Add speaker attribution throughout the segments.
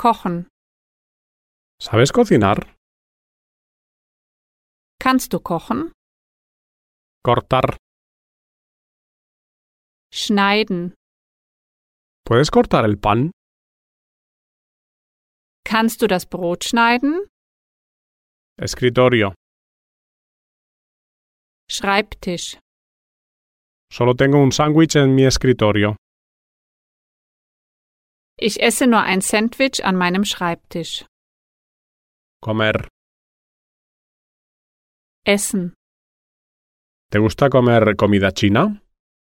Speaker 1: Kochen.
Speaker 2: ¿Sabes cocinar?
Speaker 1: Kannst du kochen?
Speaker 2: Cortar.
Speaker 1: Schneiden.
Speaker 2: ¿Puedes cortar el pan?
Speaker 1: Kannst du das Brot schneiden?
Speaker 2: Escritorio.
Speaker 1: Schreibtisch.
Speaker 2: Solo tengo un sándwich en mi escritorio.
Speaker 1: Ich esse nur ein Sandwich an meinem Schreibtisch.
Speaker 2: Comer.
Speaker 1: Essen.
Speaker 2: ¿Te gusta comer comida china?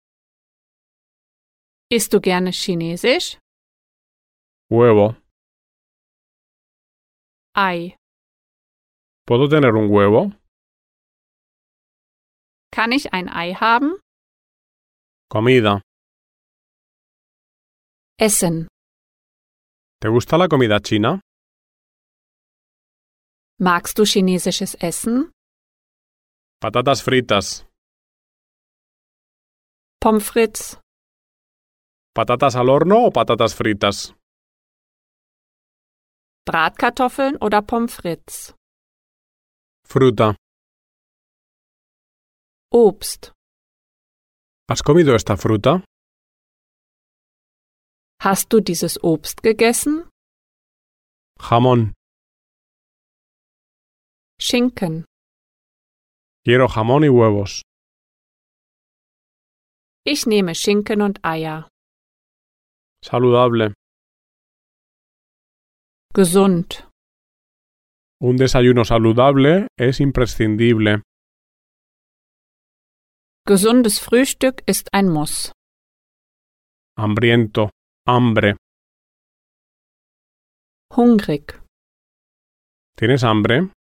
Speaker 1: Isst du gerne Chinesisch?
Speaker 2: Huevo.
Speaker 1: Ei.
Speaker 2: ¿Puedo tener un huevo?
Speaker 1: Kann ich ein Ei haben?
Speaker 2: Comida.
Speaker 1: Essen.
Speaker 2: ¿Te gusta la comida china?
Speaker 1: Magst du chinesisches Essen?
Speaker 2: Patatas fritas.
Speaker 1: Pommes frites.
Speaker 2: ¿Patatas al horno o patatas fritas?
Speaker 1: Bratkartoffeln oder Pommes frites?
Speaker 2: Fruta.
Speaker 1: Obst.
Speaker 2: ¿Has comido esta fruta?
Speaker 1: Hast du dieses Obst gegessen?
Speaker 2: Jamón.
Speaker 1: Schinken.
Speaker 2: Quiero jamón y huevos.
Speaker 1: Ich nehme Schinken und Eier.
Speaker 2: Saludable.
Speaker 1: Gesund.
Speaker 2: Un desayuno saludable es imprescindible.
Speaker 1: Gesundes Frühstück ist ein Muss.
Speaker 2: Hambriento. Hambre.
Speaker 1: Hungrig.
Speaker 2: ¿Tienes hambre?